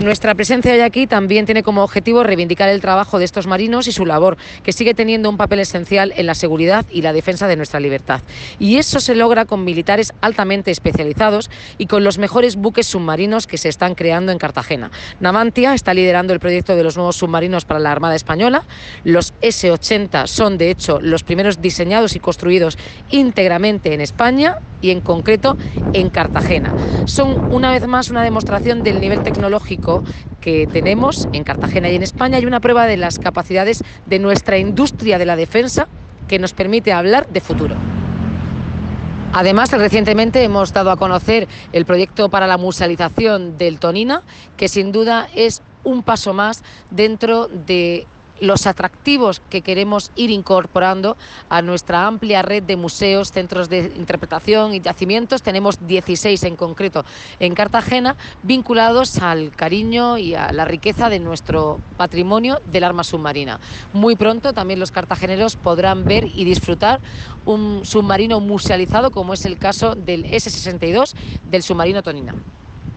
Nuestra presencia hoy aquí también tiene como objetivo reivindicar el trabajo de estos marinos y su labor, que sigue teniendo un papel esencial en la seguridad y la defensa de nuestra libertad. Y eso se logra con militares altamente especializados y con los mejores buques submarinos que se están creando en Cartagena. Navantia está liderando el proyecto de los nuevos submarinos para la Armada Española. Los S-80 son, de hecho, los primeros diseñados y construidos íntegramente en España y, en concreto, en Cartagena. Son, una vez más, una demostración del nivel tecnológico que tenemos en Cartagena y en España y una prueba de las capacidades de nuestra industria de la defensa que nos permite hablar de futuro. Además, recientemente hemos dado a conocer el proyecto para la musealización del Tonina, que sin duda es un paso más dentro de los atractivos que queremos ir incorporando a nuestra amplia red de museos, centros de interpretación y yacimientos. Tenemos 16 en concreto en Cartagena, vinculados al cariño y a la riqueza de nuestro patrimonio del arma submarina. Muy pronto también los cartageneros podrán ver y disfrutar un submarino musealizado, como es el caso del S-62 del submarino Tonina.